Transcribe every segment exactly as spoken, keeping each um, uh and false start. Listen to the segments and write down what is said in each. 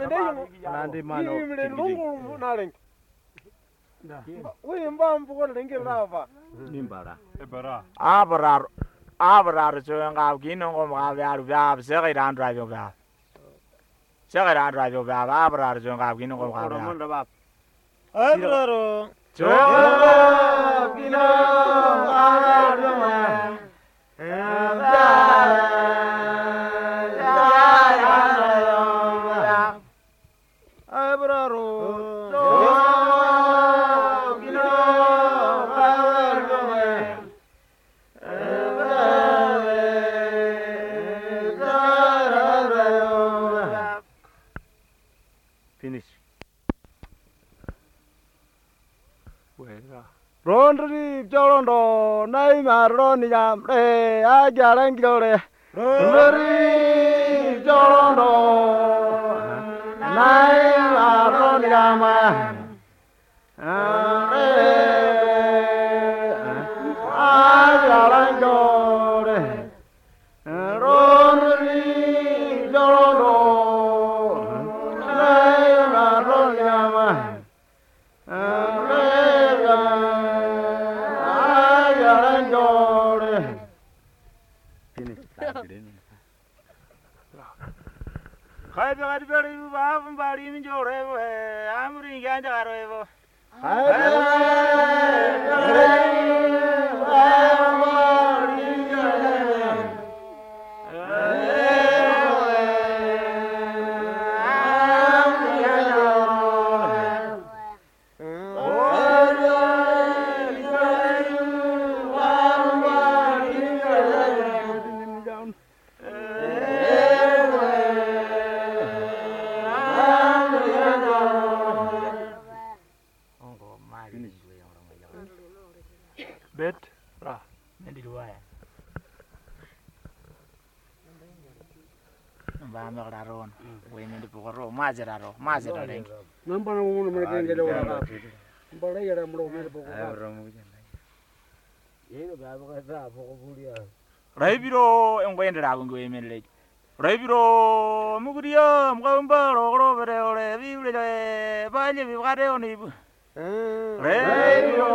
mende nandi mano yi mende lungu na leng we mbambu ko leng rava nimbara ebara abrar abrar so nga gino ngo ma ya ru ya se ga ran drive yo ga se ga ran drive yo ga abrar so nga gino ngo ma oro monda bab abraro so gino ga ru ma abraro finish wera Rondri Jolondo, Nai Maroniam, Re, Agarangore, Rondri Jolondo, Nai Maroniam, Re, Agarangore, Rondri Jolondo, Nai Maroniam, khai be gadi beri ba bari mi jore we amri ganja garo evo bet ra mendi dua ya ba me garo we mendi pokoro mazeraro mazeraro leng Nampak nama mereka yang jadi orang. Boleh ya ramlo mereka pokok. oro mo jan Ini berapa kata pokok bulia. raibiro engwende rago ngwe menle raibiro muguriya mugamba rogro bere ore bible baile bi gare oni raibiro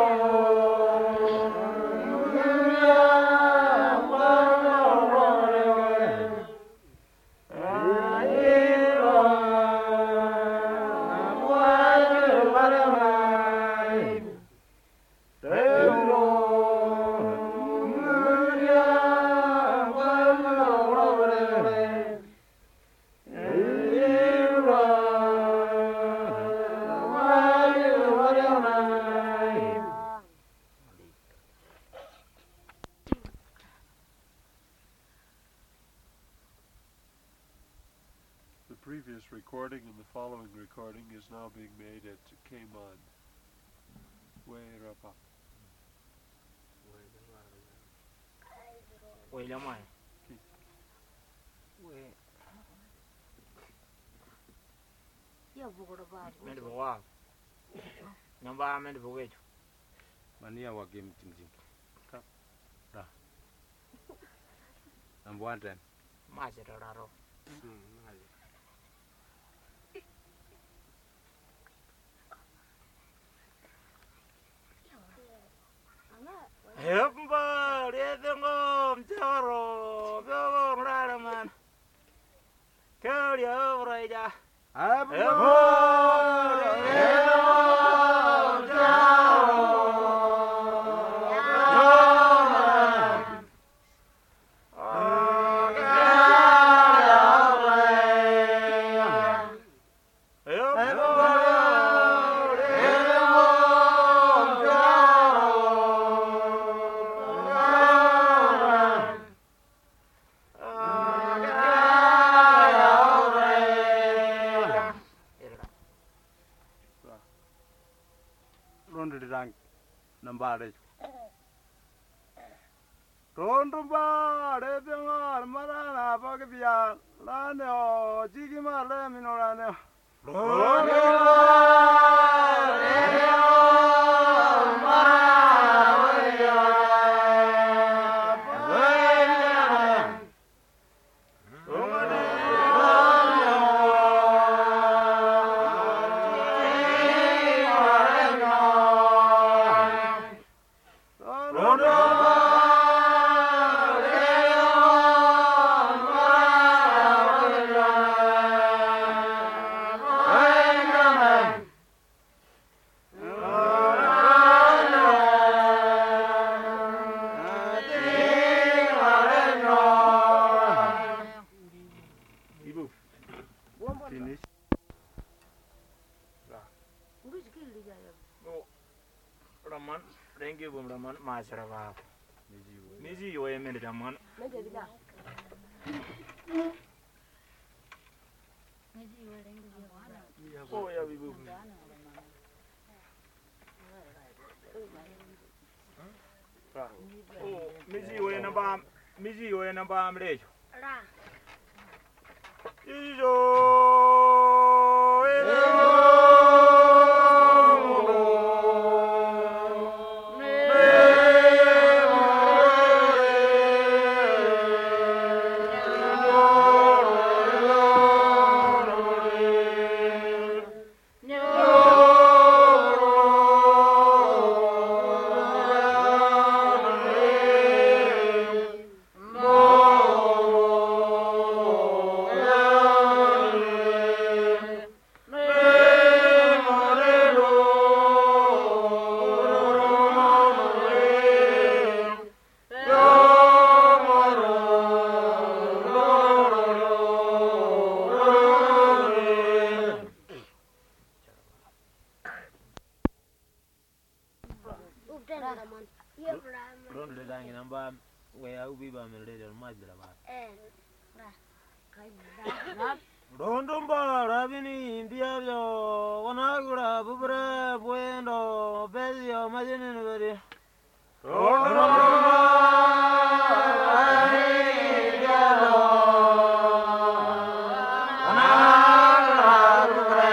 the previous recording and the following recording is now being made at Cayman. Wairapa. we lamai we Ya bukoro ba. mendi bowa namba mendi bowecho mania wa game tim tim kap ra number one time mazeraro Hemba, redengo, mjaro, bebo, rara man. Kau dia orang aja. Hemba, redengo, mjaro, rondo dirang nambare rondo ba re bengar marana pagbiya lane o jigi male minorane rondo Hãy subscribe cho kênh Ghiền Mì Gõ để không bỏ lỡ Finish. Mbisi kili jayo. No. Raman, rengi bum raman masra ba. Miji yo yemen raman. Nage gida. Niji yo rengi ya. Oh ya bibu. Oh, miji yo na ba, miji yo na ba amre. Ra. Ijo. Rondumba rabini indiabyo wanagura bubra bueno bezio majinin beri Rondumba rabini indiabyo wanagura bubra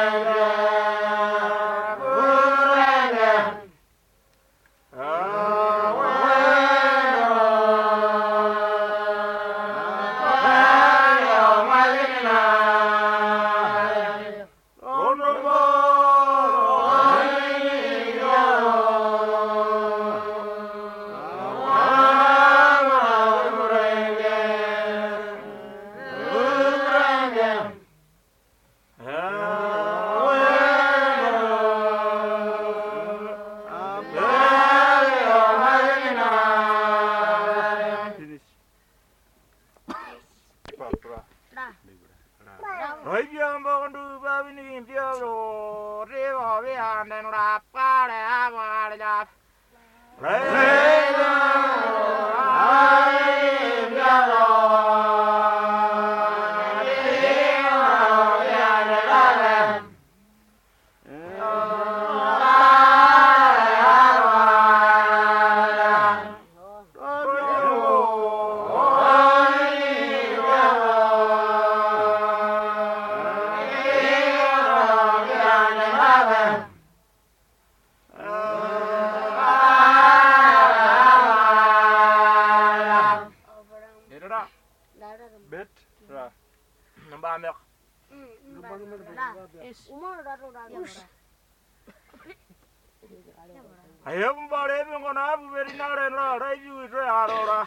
Ayo mbare bingona buberi nare ra ra ju re arora.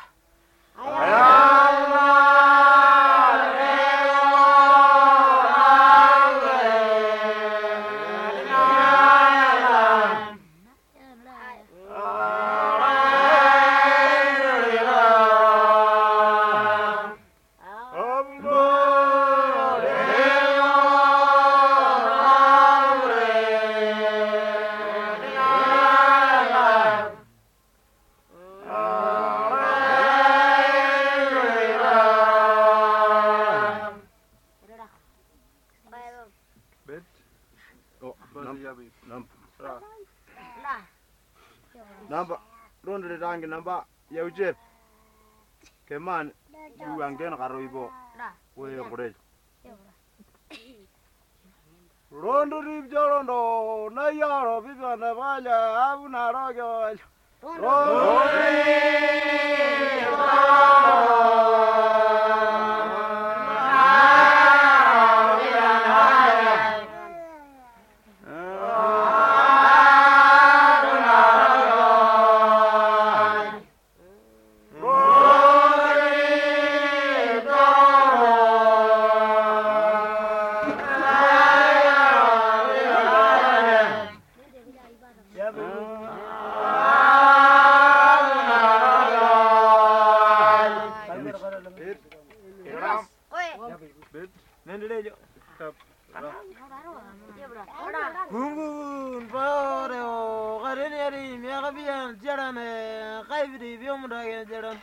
Namba ronde rangi namba yaujet keman juangen karo ibo we kore rondo rib jorondo na yaro bibana bala abuna rogo rondo Gungun pareo kareneri miakabian jaran eh kaibri biomda ya jaran.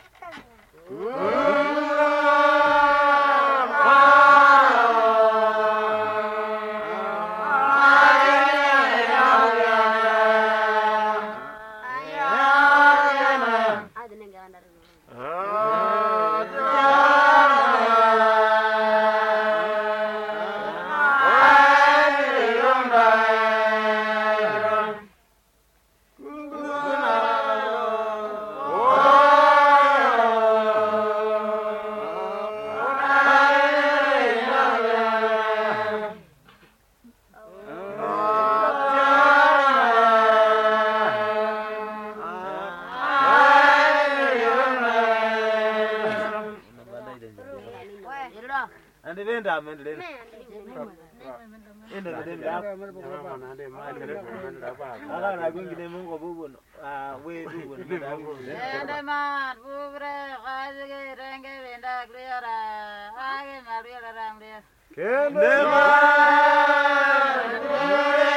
Ande benda mendele. Ende benda. Ala na gungine mungo bubu. Ah we bubu. Ende mat bubre kajge renge benda kliara. Age mariya ramle. Kende mat bubre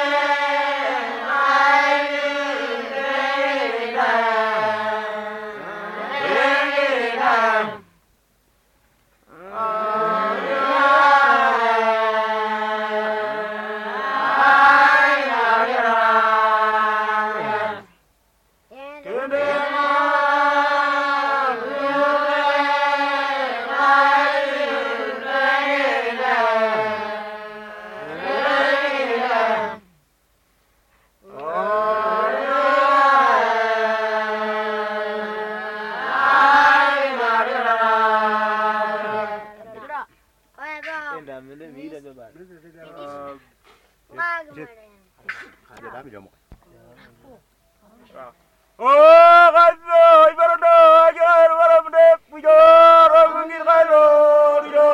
Oh, kaso ibarodo ajar waram dek pujar mungkin kairo dia.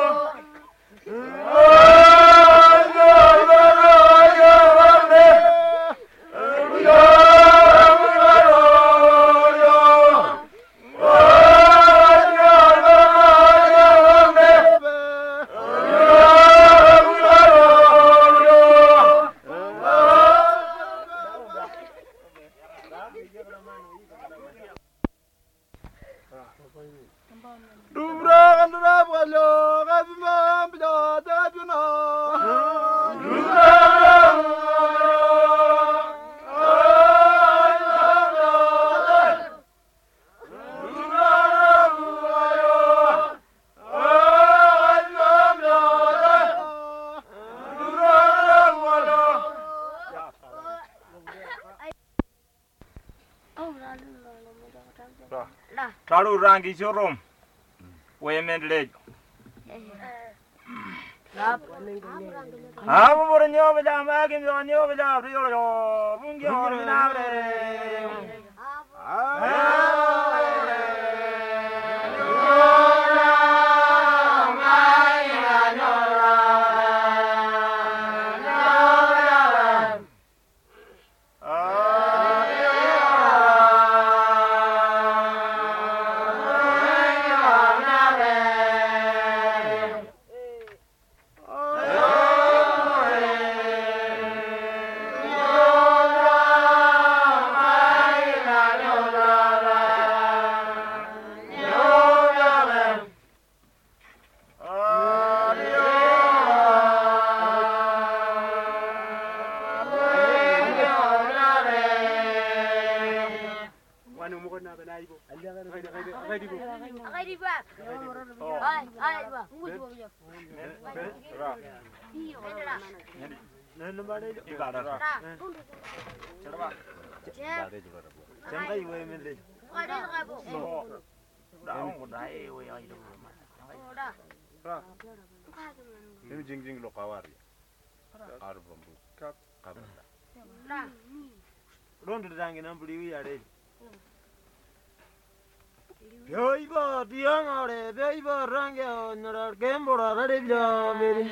Oh, ibarodo ajar waram dek pujar mungkin kairo dia. Oh, ibarodo ajar waram dek pujar mungkin kairo dia. Dubra kandra balo kabima bila dabuna. Dubra Lalu rangi showroom, women leg. Aku baru nyoba jam lagi, nyoba jam rio rio, bunyi orang minare. Ini jing-jing lo kawari. Arbambu. Kap. Kap. Ronde dangi nambuli yare. Yoiba diangare, yoiba range nara kembora rade bila beri.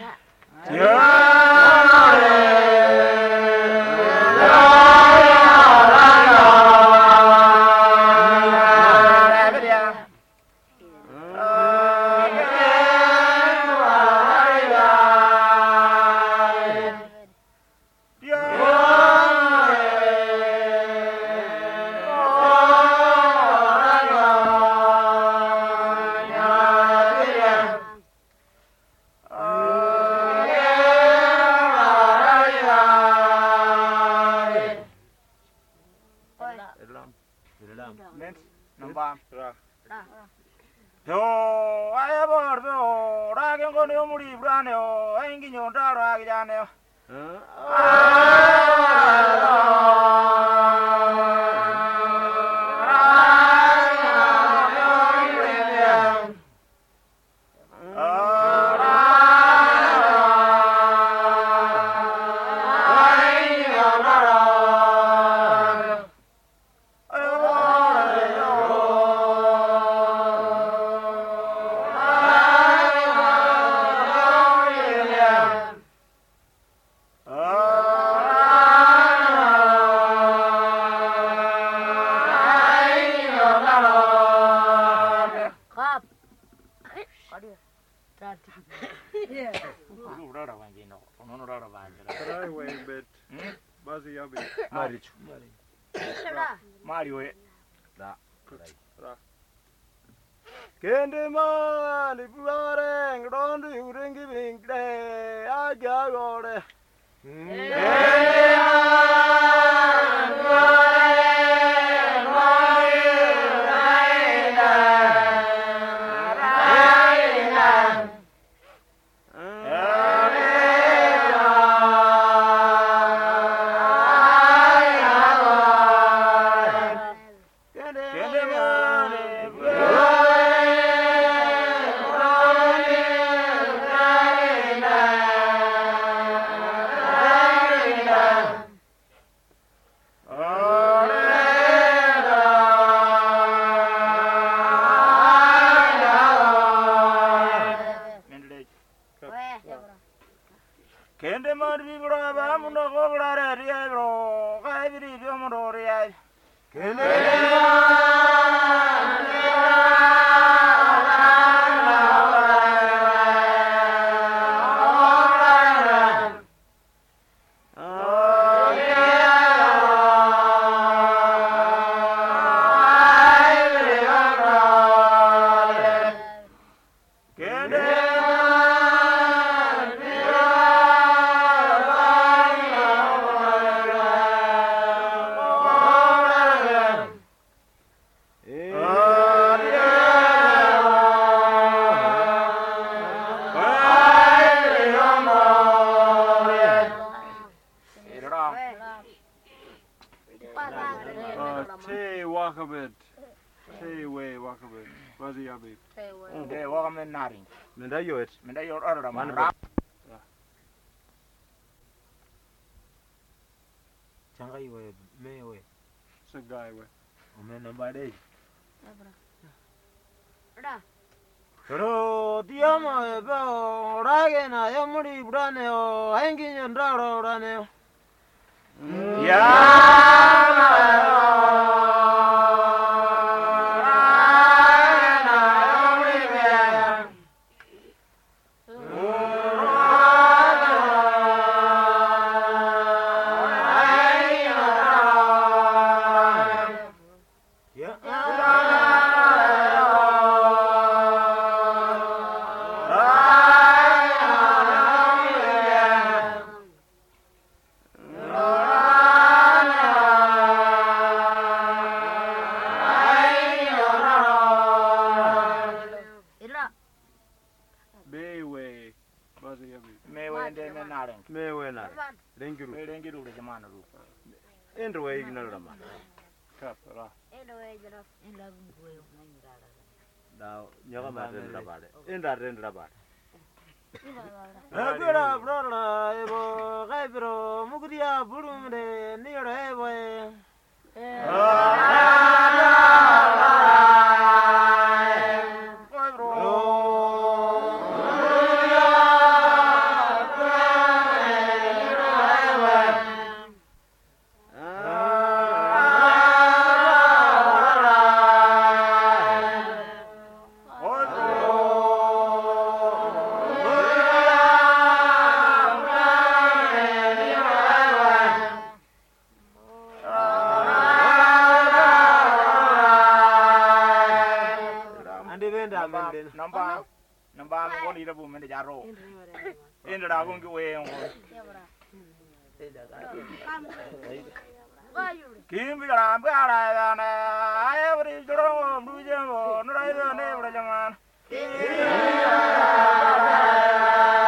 muri brane o aingi nyonda ro agijane o Kende mani pulare ngrondu yurengi bingde agya gore. Kende mani pulare ba mundo pulare riero kaibiri biomondo riai. Kende Menda yoet. Menda yoet order man. Changa iwe mewe. Sangai we. Omena bade. Ada. Pero diama ba rage na yamuri brane o aingi nyanda ro brane. Ya. Mewe na. Lengiru. Lengiru le jamana ru. Endo we ignore la man. Kapra. Endo we jara enda ngwe ngara. Da nyoga ma den la bale. Enda den la bale. Agora brother ebo gaibro mugriya bulumde niore ebo. Namba namba ngoni da bu mende jaro. Endo da gongi we ngo. Kim bi ra ba ra na ay bri joro mu je mo no ra ne bra jaman.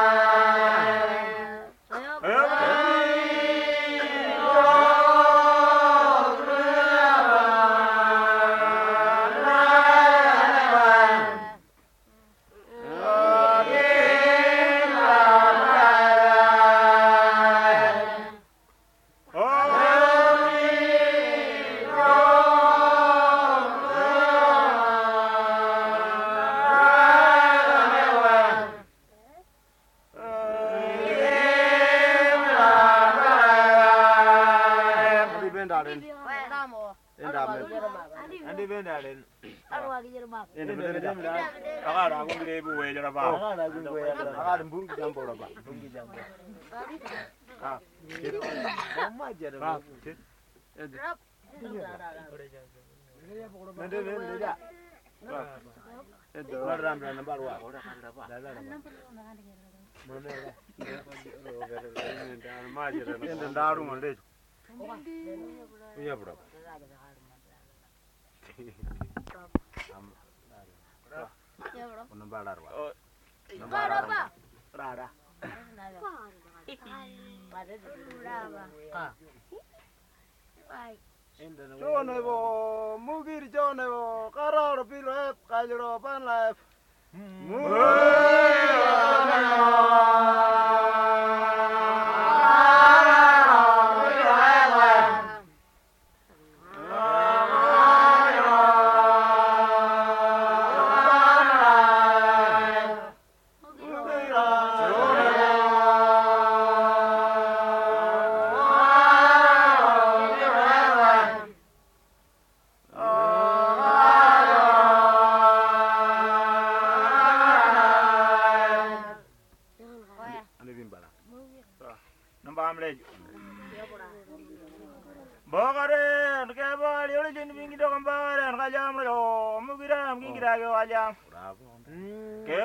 Andi bendalen. Arwa kijero mak. Ende bendalen. Akara kungire buwe jara ba. Akara gungwe ya. Akara mburu jambo ba. Bungi jambo. Ah. Mama jara ba. Mende mende ya. Endo ram ram number one. Endo daru mande. Iya bro. Ya bro. Number darwa. Berapa? Rara. Baik. Chone bo mugir chone bo karar pilep kajro pan life. Bogare, ke ba liole jin bingi do kambare, ka jam ro, mugira mugira ke wajam. Bravo. Ke.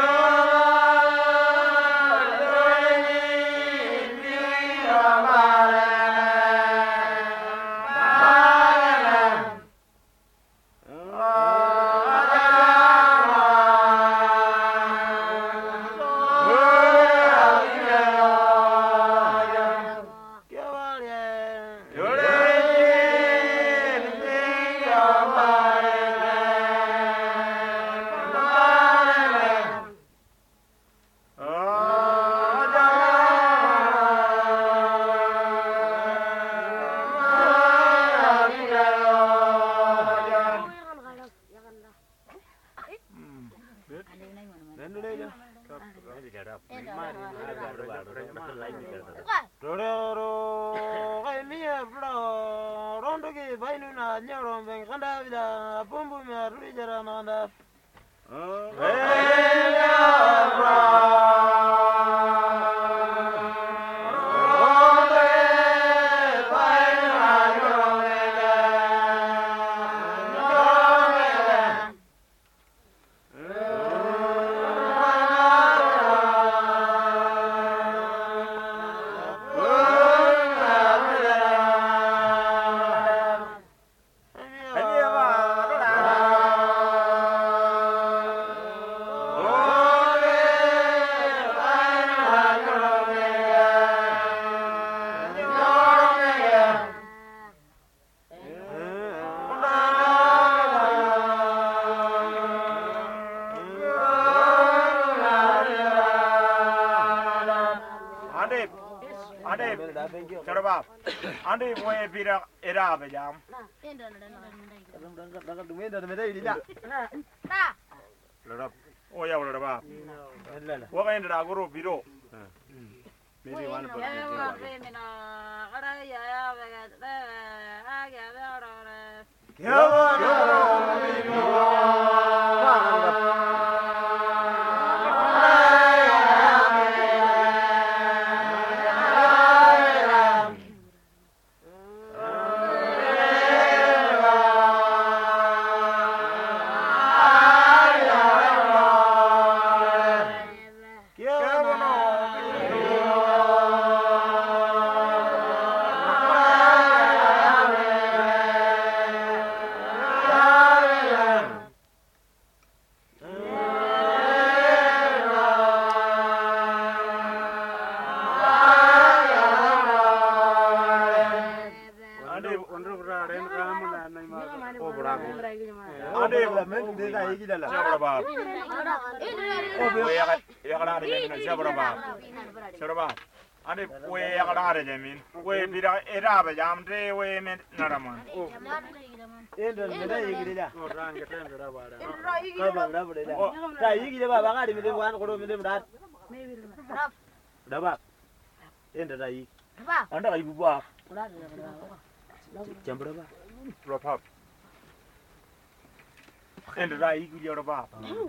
Andi boye pira era bejam. Oh ya udah ba. Wa kain da guru biro. Maybe one of Ane we yakadare jamin we bira era ba jamde we men naraman Endo meda yigirila Oh, rang it in the water. ka ba ra ba da ta yigile ba ba ga de mede wan ko do mede mda da ba endo da yi Ba. anda ga yi bu ba jambra ba Drop up. Endra iku yo ba.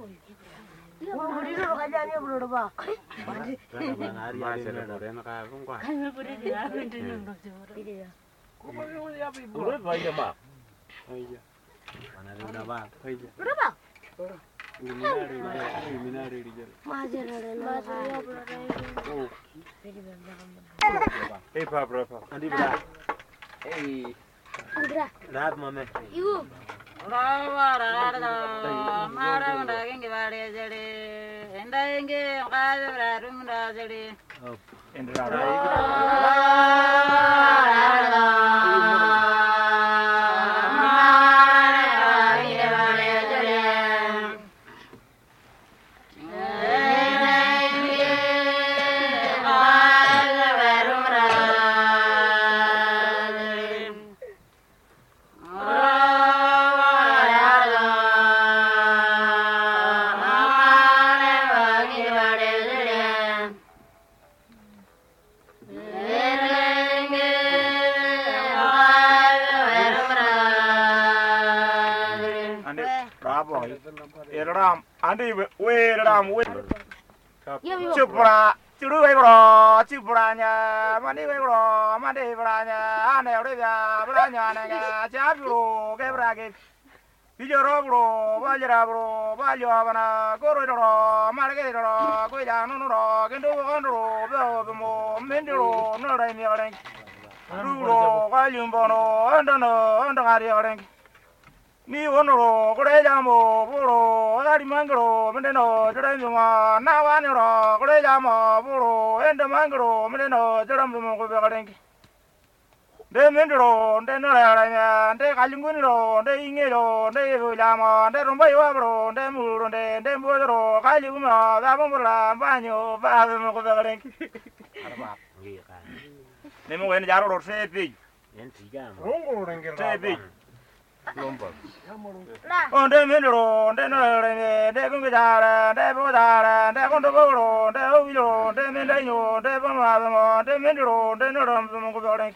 Udah kan jadi belum pak. Masih ada yang kaya pun kah? Urut banyak mak. Mana ada udah bang? Berapa? Luminari, luminari di jalan. Masih ada masih ya belum. Eh berapa berapa? Nanti berapa? Eh, Udah. Lihat mama. Ibu. Rawa rada mara mara gengi bari jeli enda gengi kaje raru mara jeli Endra Eram, andi we ram we. Iya ibu. Cupra, curu we bro, cupranya, mandi we bro, mandi branya, ane udah ya, branya ane cap bro, ke brage. Bijoro bro, bajra bro, bajo abana, koro bro, marge bro, koi janu bro, kendo kondro, beo bemo, mendro, no rai mi orang. Bro, kaljum bono, andano, andangari orang. Ni onoro kore jamo buro ari mangro mendeno jodai juma nawani ro kore jamo buro ende mangro mendeno jodam mo ko begareng de mendro de no ranya de kalinguni ro de ingero de jamo de romba yo bro de muro de de bodro kalinguma da bomla banyo ba mo ko begareng Arba. Iya kan. ne mo wen jaro ro sepi Yang tiga. Rungu ringkir sepi Lompat. Nah. onde mendro de no ranya de kunga jara de bodara de kondo bro de ovilo de mendaño de bama de mendro de no ram mo ko begareng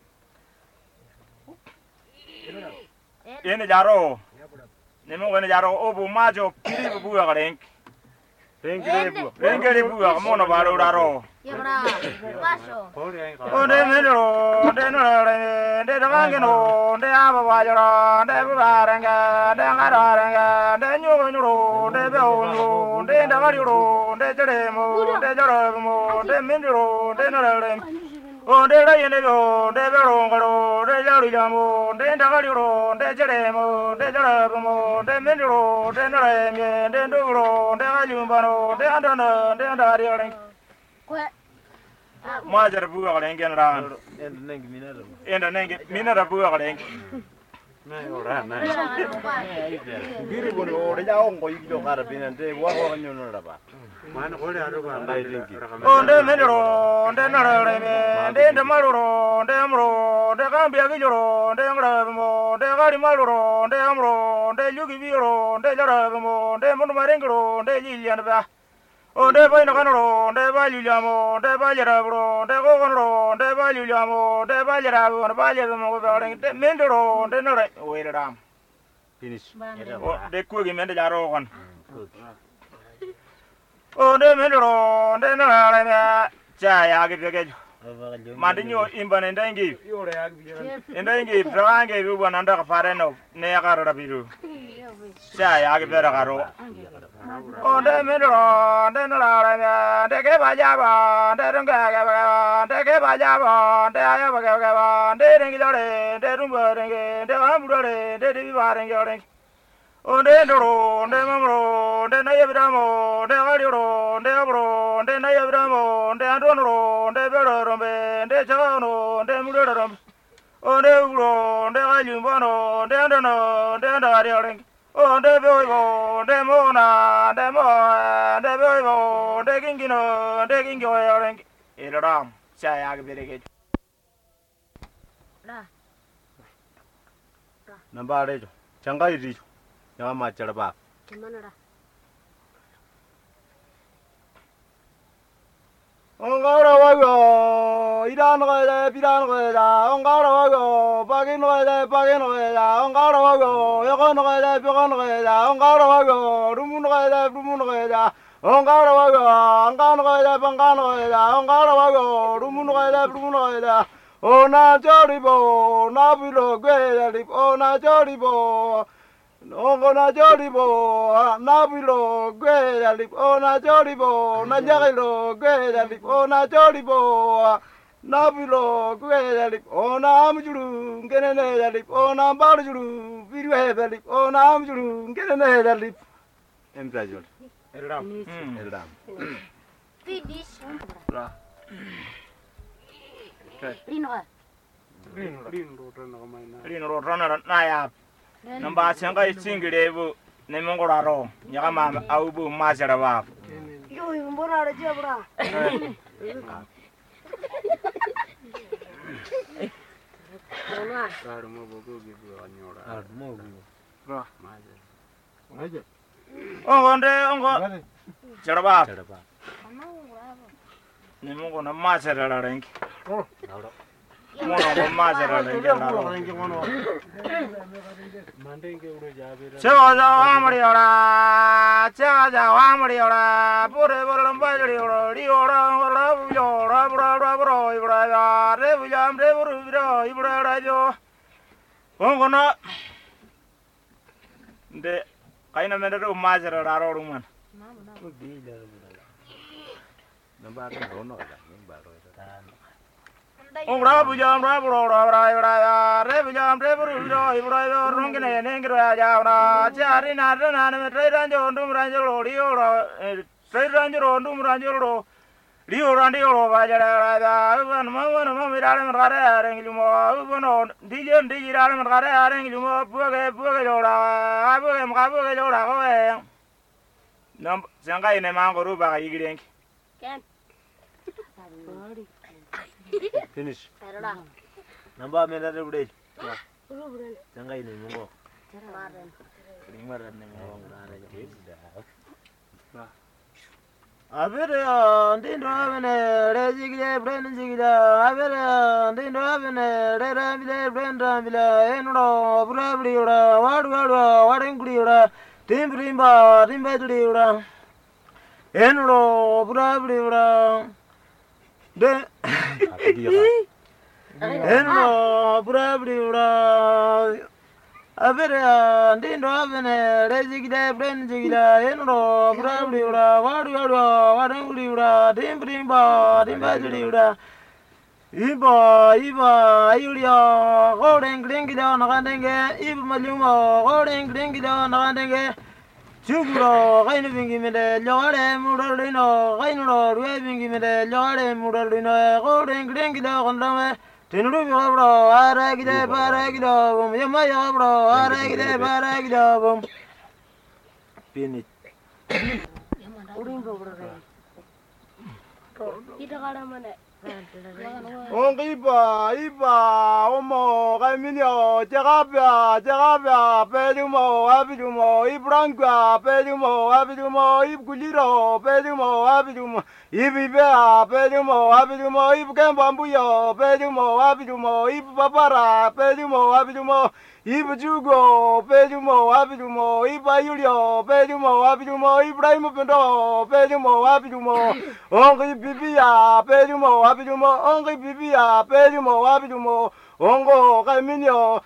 ene jaro nemo wene jaro obu majo kiri bu buga gareng Rengkiri bu. rengeri buga mono baro daro Ya bra. Masuk. Kori yang kau. onde mendro de no re de dangeno de aba wajara de bugarenga de ngararenga de nyugo nyuro de beonu de dagariuro de jeremo de jaramo de mendro de no re onde ra yene go de bero ngaro de jari jamo de dagariuro de jeremo de jaramo de mendro de no re me de nduro de ajumbano de andana de andari ren Kue. majar buga gareng genran Yang neng minar. enda nenge minara buga gareng Neng orang neng. Iya. Biri pun orang jauh kau ikut kara pinan te wah wah nyono apa. Mana kau ada apa? Andai tinggi. onde mendro onde no re me de ndamaruro de amro de kambia gijoro de ngramo de gari maruro de amro de yugi biro de jaramo de mono marengro de lilian ba onde bai nakanro de baljamo de bajarabro de gogonro de baljamo de bajarabo de baljamo de de mendro de no re weram Finish. o de kugi mende jaro kon onde mendro de no re me cha ya ge ge mandinyo imbane ndangi ndangi frange bu bananda ka fareno ne ya karo rabiru cha ya ge bera karo onde mendro de no re me de ge baja ba de runga ge ba de ge baja ba de aya ba ge ba de ringi lore de rumba ringi de amuro re de di ba ringi ore onde ndoro onde mamro onde na yebramo onde garioro onde abro onde na yebramo onde andonoro onde berorombe onde chagano onde murorombe onde uro onde gajumbano onde andono onde andari ore onde boibo onde mona onde mo onde boibo onde kingino onde kingo ore iraram saya berege Nah. Nampak ada tu. Cangkai itu. Jangan macam apa. Gimana dah? ongara wago iran ga biran ga ongara wago bagi pagin no da pagin no da on ga ro go yo go no da bi go no da on ga ro go rumu no da rumu no da on ga ro go on ga no da ban ga no da on ga ro go rumu no da rumu no da ona chori bo na bi lo gwe da li ona chori bo no na chori bo na bi lo gwe da li ona chori bo na ja lo gwe da li ona chori bo na bi lo gwe da li ona am juru ngene ne da li ona ba juru bi we da li ona am juru ngene ne da li em ra jol eldam eldam Finish. Ra. Rino. lino ro rona na ya namba senga isingire bu ne mongora ro nyaga ma au bu ma sera ba Yo, mbona rejea bra. Ona. Ra. ongo nde ongo sera ba ne mongo na ma sera la renki mono ko ma sera la renki Chega ja amri ora chega ja amri ora pure pure mbali ora ri ora ora yo ora bra bra bra ibra ya re bu jam re bru bra ibra ra jo ongo na de kaina mende ro ma sera ra ro man Ora bu jam ra bro ra ra ra ya re bu jam re bru ro ibra yo rong ne ne ngro ya ra chari na na na tre ran jo ndum ran jo ro ri ora tre ran jo ro ndum ran jo ro ri ora ndi ro ba ja ra da ban ma ma ma mi ra ra ra re ngi mo bu no di je ndi ra ra ra ra re ngi mo bu ge bu ge jo ra bu ge ma bu ge jo ra ko e nam sanga ine ma ngoro ba yi girenki Ken. finish Erora. namba me da bude Uru buren. sanga ine mo Maren. rimar ne mo ra Ra. avere ndindo avene rezigile brand zigile avere ndindo avene re rambile brand rambile enro brabli ora wadu wadu wadengli ora timbrimba timbadli ora enro brabli ora de enro brabli ora avere ndindo avene rezigile brand zigile enro brabli ora wadu wadu wadengli ora timbrimba timbadli ora Iba iba ayulia goreng gringida nakandenge iba maluma goreng gringida nakandenge chuguro kainu bingi mede lore mudalino kainu ruwe bingi mede lore mudalino goreng gringida kandame tinuru bro are gide bare gide bum yama ya bro are gide bare gide bum finish Urin bro bro. Kita kada mana? Ông iba iba omo kaminyo jagabya jagabya pedumo abidumo ibrangwa pedumo abidumo ibguliro pedumo abidumo ibibea pedumo abidumo ibkembambuyo pedumo abidumo ibabara pedumo abidumo ibjugo pedumo abidumo ibayulio pedumo abidumo ibrahim pendo pedumo abidumo ongi bibia pedumo abidumo ongi bibia pedumo abidumo ongo kaminyo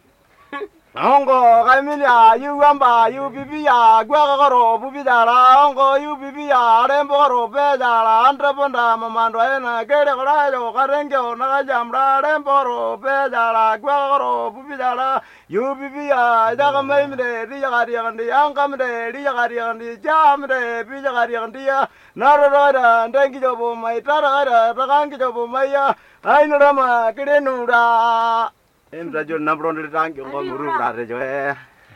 ongo kaminya yuwamba yubibia gwagaro bubidara ongo yubibia remboro pedara antrapanda mamando ena kere karayo karengyo nakajamra remboro pedara gwagaro bubidara yubibia jagamemre riyagariagandi angamre riyagariagandi jamre bijagariagandi narara ndengi jobo mai tarara tagangi jobo maya ainurama kirenura em ra jo na bron rang yo ngom ru ra re jo e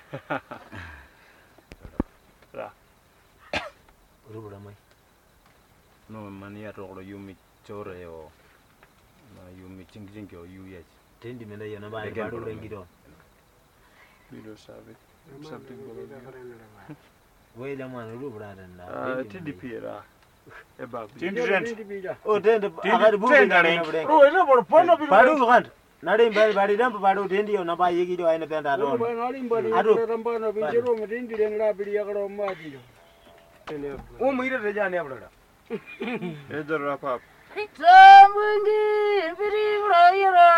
Ra. ru bra mai no mani ya ro yumi chore yo na yumi ching ching yo yu yes tendi mena ya na ba ba ru rengi do We don't have it. Something below you. we la man ru bra na Uh, T D P ra. Eba. Tindi rent. o tendi aga bu Tendi na rent. bra Oh, ina bor pono bi. paru kan Nadi mbali bali dampo bado ndio namba yiki ndio aina penda ndo. Nadi mbali ramba na binjero mtindi lenga bili yakaro maji. O muire reja ne abroda. Enter wrap up. Sambungi biri broyero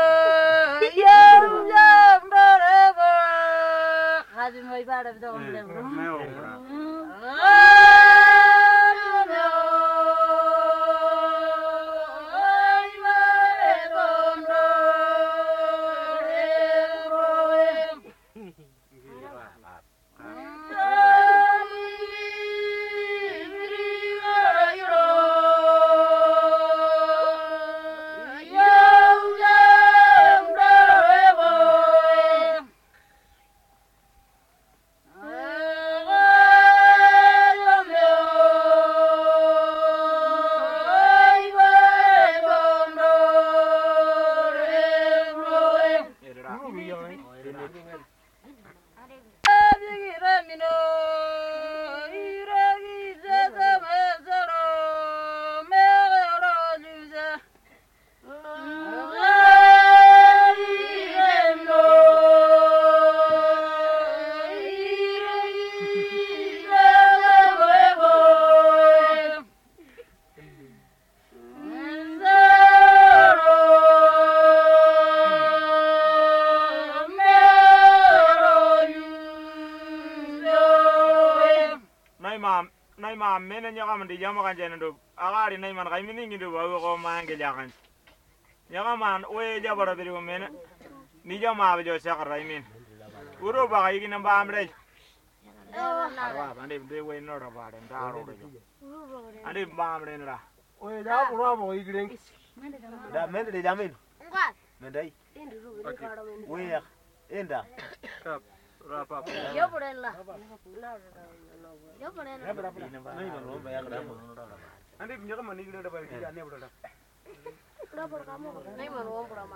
yam yam dareba. Hadi moi pada bdo omle. Me obra. Jama kan jana do agari nai man kai mini ngido bawa ko mangi jakan jama man we jabara biri ko mena ni jama ba jo sakar rai min uro ba kai kina ba amre arwa bande de we no ra ba den da ro do ande ba amre na We da uro bo igren. Da men de jamin. Enggak. Mendai. Ini dulu beri kalau ini. We ya. Enda. Cup. Wrap up. Yo boleh lah. Yo boleh lah. Nai man ro ba ya kada. Ande pinjaka mani igren da ba ki ane abroda. Udah boleh kamu. Nai mau uang berapa?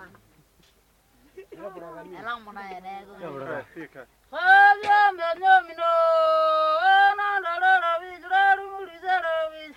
Elang mana ya deh? Alright, Fika. Hadiam dan mino, nanda nanda bijra rumuli zarabi.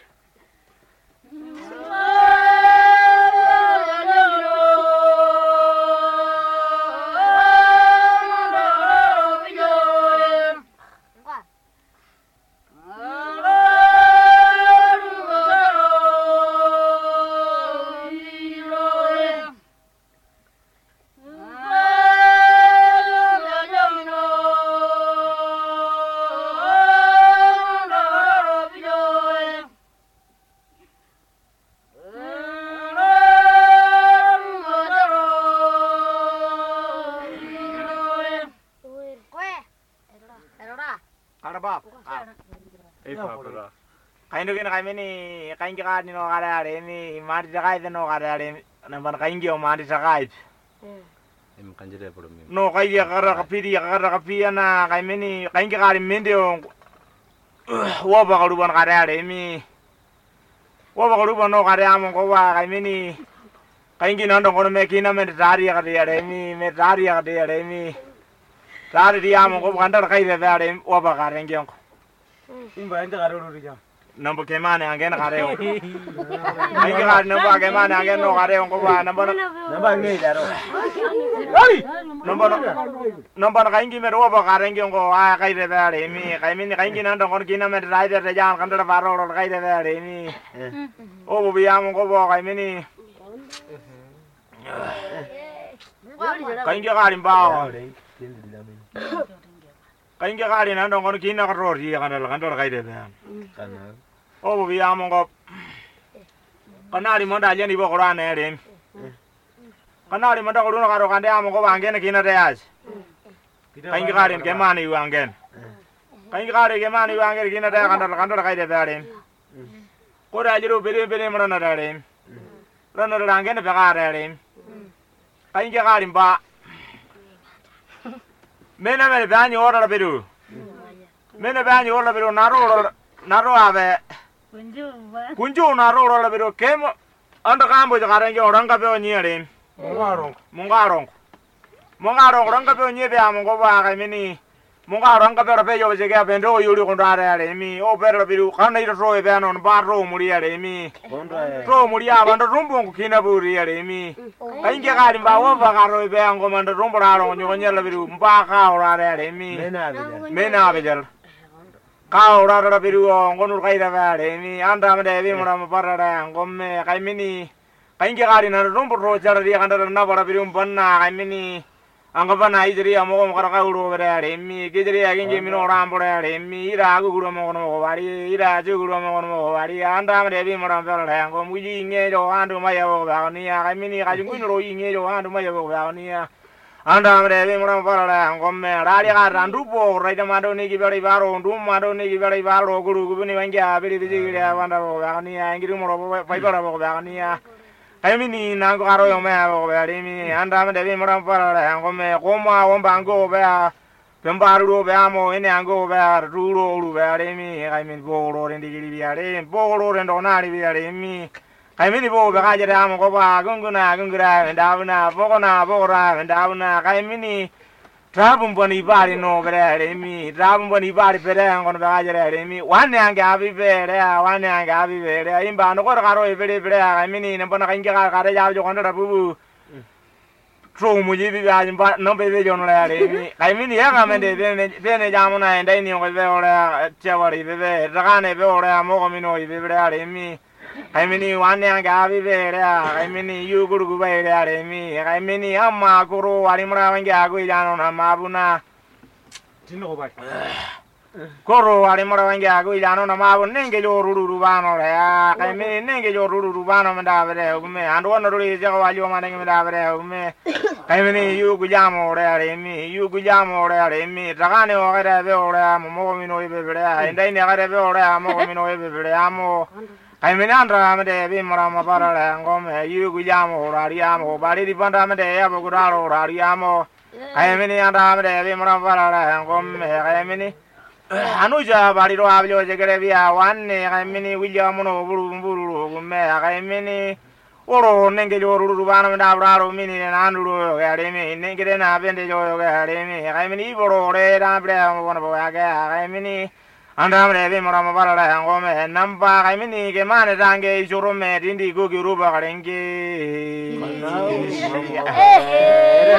Kain dokin kain ini kain kita ni no kada ada ini mari jagai itu no kada ada nampak kain kio mari jagai. Em kanjere poro mi. No kain dia kada kapiri kada kapiri na kain ini kain kita ada mendio. Wah bakal ruban kada ada ini. Wah bakal ruban no kada among kau wah kain ini kain kita nandong kono mekina mentari kada ada ini mentari kada ada ini. Tari dia among kau kantor kain ada ini wah bakal rengiong. Imba ente karo ro jam. Nampak kemana angin kareo. Angin kar nampak kemana angin no kareo ko ba nampak Namba ngai daro. Dali. Nampak nampak kain ki mero ba kareng ki ko a kai de dare mi kai mi kain ki nando kon ki na me rai de jam kan de baro ro kai de dare mi. O bo biam ko ba kai mi ni. Kain ki karin ba. Kain ki karin nando kon ki na ro ri kan de kan de kai de dare. Kana. Oh, bobi among ko. Kanari mo da jeni bo Quran e rim. Kanari mo da ko karo kande among ko bangen kina reas. Kain garin ke mani wangen. Kain gari ke mani wangen kina da kandar kandar kai de darin. Ko da jiru bere bere mo na darin. Rana rangen be gare rim. Kain garin ba. Mena me bani ora beru. Mena bani ora beru naro naro ave. Kunju naro ora beru kem anda kambo jakareng ke orang kape onyerin. Mungarong. Mungarong. Mungarong orang kape onye be among ko ba kai mini Munga ranga pero pe yo jege bendo yuri kondara ale mi o pero biru kana iro ro be non ba ro muri ale mi ro muri abando rumbo kina buri ale mi kainge kali ba wo ba ro be ngo mando rumbo ro nyo nyela biru mba ka ora ale mi mena bejal ka ora ro biru ngo nur kaida ba ale mi anda made bi mura parara ngomme kaimini kainge kali na rumbo ro jara ri kandara na bara biru banna kaimini Angkapa ijeri amo ko makara uro bere emmi kijeri agin je mino ram bere emmi ira agu guru mo kono bari ira ju guru mo kono bari anda me debi moram bere angko muji nge jo andu maya bo ba ni ya mini ka jungu ro nge jo andu maya bo ba ni ya anda me debi moram bere angko me rari ka randu po raida mado ni ki bere baro ndu mado ni ki bere baro guru guru ni wangya bere biji gira wanda bo ba ni ya ngiru mo ro pai baro bo ba ni ya Kaimini nango karo yo me abo be mi anda me debi moram para ango me koma womba ango be pembaru be amo ene ango be ruro ru be mi kaimin boro rendi gili bi are boro rendo nari bi are mi kaimini bo be kaje amo ko ba gunguna gungura ndabuna bogona bogora ndabuna kaimini Trabum boni bari no bere mi trabum boni bari bere ango be kaje re mi wane ange abi bere wane ange abi bere imba no ko karo e bere bere kaimini ne bona kange ka kare ja jo kondo bubu tro mu ji bi ba imba no be be jo no la re mi kaimini ya ga mende be be ne ja mo na ndai ni ko be ora chawari be be raga ne be ora mo ko mi no be bere are mi kaimini wane ange abi bere kaimini yu guru gu bere are mi kaimini amma guru ari mura wange agu jano na mabuna Tino ba. Koro ari mura wange agu jano na mabun nenge jo ruru bano re kaimini nenge jo ruru bano menda bere gume ando no ri jago wali ma nenge menda bere gume kaimini yu gu jamo re are mi yu gu jamo re are mi ragane o gare be ora mo mo mi no be bere ndai ne gare be ora mo mi no be bere amo Kaimini andra me de bi mora ma para ngome yu gu jamo rariamo bari di panda me de ya bo guraro rariamo kaimini andra me de bi mora para ngome kaimini anuja bari ro abjo jegere bi awanne kaimini william no buru buru gume kaimini oro nenge jo ruru bana me da braro mini na anduro gare mi nenge na bende jo gare mi kaimini boro re da bre mo no ba ga kaimini Anda me be mora ma bara la ngome namba kaimini ke mane dange joro me dindi go gi ruba garenge